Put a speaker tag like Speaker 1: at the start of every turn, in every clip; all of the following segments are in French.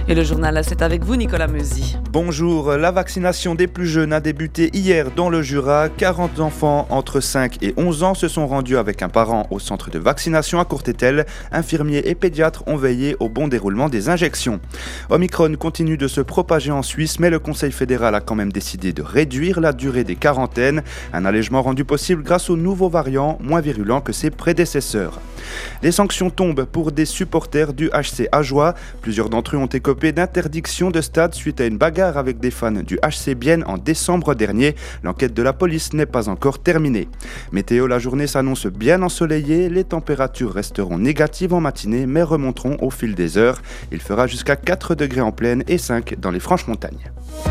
Speaker 1: Et le journal, c'est avec vous, Nicolas Meuzy.
Speaker 2: Bonjour, la vaccination des plus jeunes a débuté hier dans le Jura. 40 enfants entre 5 et 11 ans se sont rendus avec un parent au centre de vaccination à Courtételle. Infirmiers et pédiatres ont veillé au bon déroulement des injections. Omicron continue de se propager en Suisse, mais le Conseil fédéral a quand même décidé de réduire la durée des quarantaines. Un allègement rendu possible grâce au nouveau variant, moins virulent que ses prédécesseurs. Les sanctions tombent pour des supporters du HC Ajoie. Plusieurs d'entre eux ont écopé d'interdiction de stade suite à une bagarre avec des fans du HC Bienne en décembre dernier. L'enquête de la police n'est pas encore terminée. Météo, la journée s'annonce bien ensoleillée. Les températures resteront négatives en matinée mais remonteront au fil des heures. Il fera jusqu'à 4 degrés en plaine et 5 dans les Franches-Montagnes.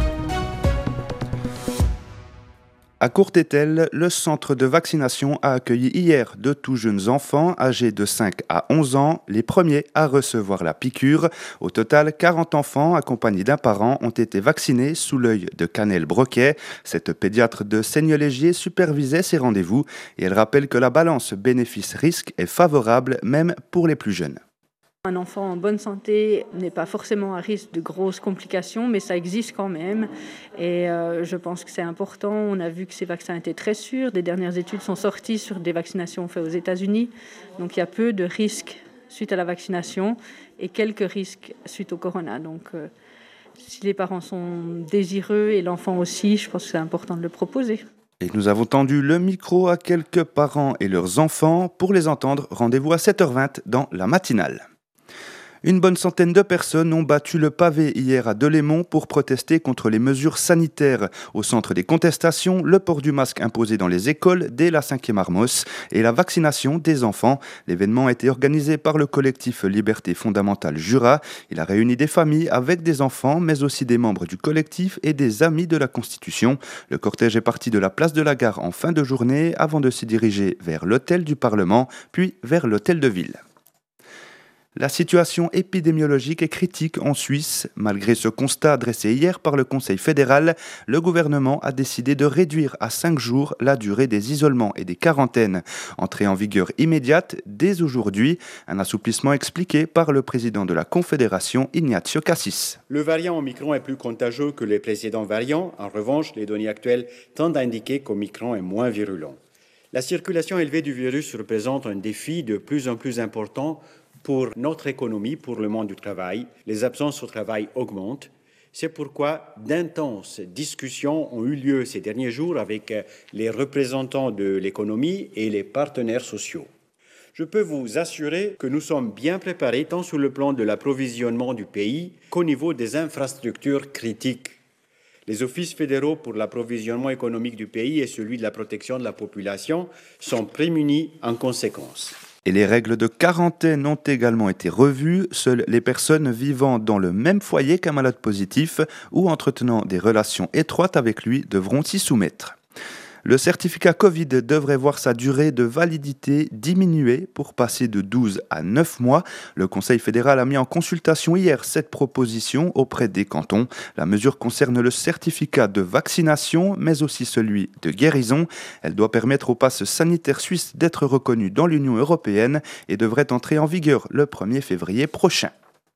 Speaker 2: À Courtételle, le centre de vaccination a accueilli hier de tout jeunes enfants âgés de 5 à 11 ans, les premiers à recevoir la piqûre. Au total, 40 enfants accompagnés d'un parent ont été vaccinés sous l'œil de Canel Broquet. Cette pédiatre de Seignelay-Légier supervisait ces rendez-vous et elle rappelle que la balance bénéfice-risque est favorable même pour les plus jeunes.
Speaker 3: Un enfant en bonne santé n'est pas forcément à risque de grosses complications, mais ça existe quand même. Et je pense que c'est important. On a vu que ces vaccins étaient très sûrs. Des dernières études sont sorties sur des vaccinations faites aux États-Unis. Donc il y a peu de risques suite à la vaccination et quelques risques suite au corona. Donc si les parents sont désireux et l'enfant aussi, je pense que c'est important de le proposer.
Speaker 2: Et nous avons tendu le micro à quelques parents et leurs enfants. Pour les entendre, rendez-vous à 7h20 dans la matinale. Une bonne centaine de personnes ont battu le pavé hier à Delémont pour protester contre les mesures sanitaires. Au centre des contestations, le port du masque imposé dans les écoles dès la 5e Armos et la vaccination des enfants. L'événement a été organisé par le collectif Liberté fondamentale Jura. Il a réuni des familles avec des enfants, mais aussi des membres du collectif et des amis de la Constitution. Le cortège est parti de la place de la Gare en fin de journée avant de se diriger vers l'hôtel du Parlement, puis vers l'hôtel de ville. La situation épidémiologique est critique en Suisse. Malgré ce constat dressé hier par le Conseil fédéral, le gouvernement a décidé de réduire à 5 jours la durée des isolements et des quarantaines. Entrée en vigueur immédiate dès aujourd'hui, un assouplissement expliqué par le président de la Confédération, Ignacio Cassis.
Speaker 4: Le variant Omicron est plus contagieux que les précédents variants. En revanche, les données actuelles tendent à indiquer qu'Omicron est moins virulent. La circulation élevée du virus représente un défi de plus en plus important pour notre économie, pour le monde du travail. Les absences au travail augmentent. C'est pourquoi d'intenses discussions ont eu lieu ces derniers jours avec les représentants de l'économie et les partenaires sociaux. Je peux vous assurer que nous sommes bien préparés tant sur le plan de l'approvisionnement du pays qu'au niveau des infrastructures critiques. Les offices fédéraux pour l'approvisionnement économique du pays et celui de la protection de la population sont prémunis en conséquence.
Speaker 2: Et les règles de quarantaine ont également été revues. Seules les personnes vivant dans le même foyer qu'un malade positif ou entretenant des relations étroites avec lui devront s'y soumettre. Le certificat Covid devrait voir sa durée de validité diminuer pour passer de 12 à 9 mois. Le Conseil fédéral a mis en consultation hier cette proposition auprès des cantons. La mesure concerne le certificat de vaccination, mais aussi celui de guérison. Elle doit permettre au pass sanitaire suisse d'être reconnu dans l'Union européenne et devrait entrer en vigueur le 1er février prochain.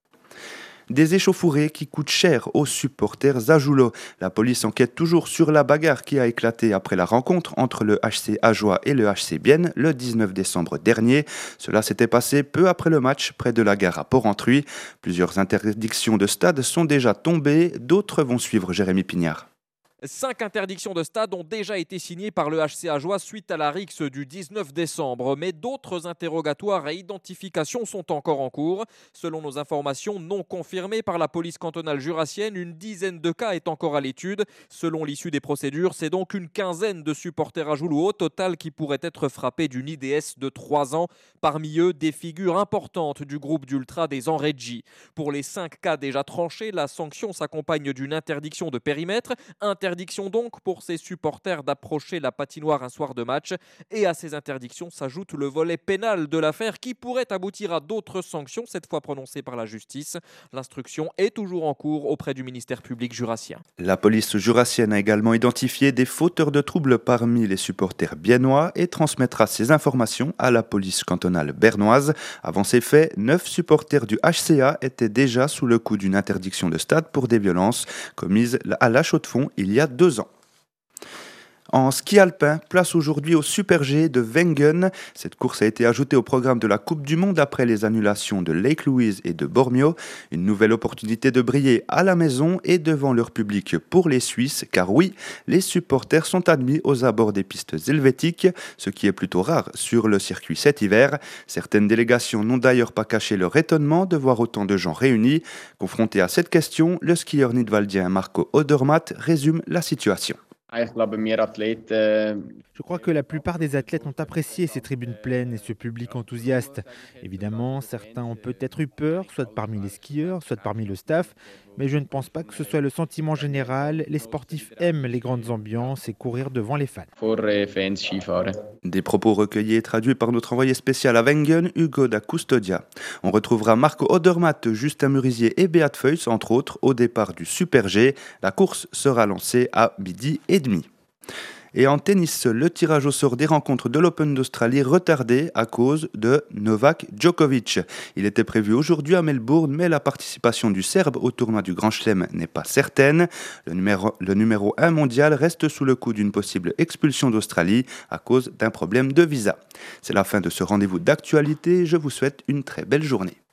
Speaker 2: Des échauffourées qui coûtent cher aux supporters ajoulots. La police enquête toujours sur la bagarre qui a éclaté après la rencontre entre le HC Ajoie et le HC Bienne le 19 décembre dernier. Cela s'était passé peu après le match près de la gare à Porrentruy. Plusieurs interdictions de stade sont déjà tombées, d'autres vont suivre. Jérémy Pignard.
Speaker 5: 5 interdictions de stade ont déjà été signées par le HC Ajoie suite à la rixe du 19 décembre, mais d'autres interrogatoires et identifications sont encore en cours. Selon nos informations non confirmées par la police cantonale jurassienne, une dizaine de cas est encore à l'étude. Selon l'issue des procédures, c'est donc une quinzaine de supporters ajoulots au total qui pourraient être frappés d'une IDS de 3 ans. Parmi eux, des figures importantes du groupe d'ultra des Enreggi. Pour les 5 cas déjà tranchés, la sanction s'accompagne d'une interdiction de périmètre, interdiction donc pour ses supporters d'approcher la patinoire un soir de match. Et à ces interdictions s'ajoute le volet pénal de l'affaire qui pourrait aboutir à d'autres sanctions, cette fois prononcées par la justice. L'instruction est toujours en cours auprès du ministère public jurassien.
Speaker 2: La police jurassienne a également identifié des fauteurs de troubles parmi les supporters biennois et transmettra ces informations à la police cantonale bernoise. Avant ces faits, 9 supporters du HCA étaient déjà sous le coup d'une interdiction de stade pour des violences commises à La Chaux-de-Fonds il y a 2 ans. En ski alpin, place aujourd'hui au Super G de Wengen. Cette course a été ajoutée au programme de la Coupe du Monde après les annulations de Lake Louise et de Bormio. Une nouvelle opportunité de briller à la maison et devant leur public pour les Suisses, car oui, les supporters sont admis aux abords des pistes helvétiques, ce qui est plutôt rare sur le circuit cet hiver. Certaines délégations n'ont d'ailleurs pas caché leur étonnement de voir autant de gens réunis. Confronté à cette question, le skieur nidwaldien Marco Odermatt résume la situation.
Speaker 6: Je crois que la plupart des athlètes ont apprécié ces tribunes pleines et ce public enthousiaste. Évidemment, certains ont peut-être eu peur, soit parmi les skieurs, soit parmi le staff, mais je ne pense pas que ce soit le sentiment général. Les sportifs aiment les grandes ambiances et courir devant les fans.
Speaker 2: Des propos recueillis et traduits par notre envoyé spécial à Wengen, Hugo da Custodia. On retrouvera Marco Odermatt, Justin Murisier et Beat Feuys, entre autres, au départ du Super G. La course sera lancée à 12h30. Et en tennis, le tirage au sort des rencontres de l'Open d'Australie retardé à cause de Novak Djokovic. Il était prévu aujourd'hui à Melbourne, mais la participation du Serbe au tournoi du Grand Chelem n'est pas certaine. Le numéro 1 mondial reste sous le coup d'une possible expulsion d'Australie à cause d'un problème de visa. C'est la fin de ce rendez-vous d'actualité. Je vous souhaite une très belle journée.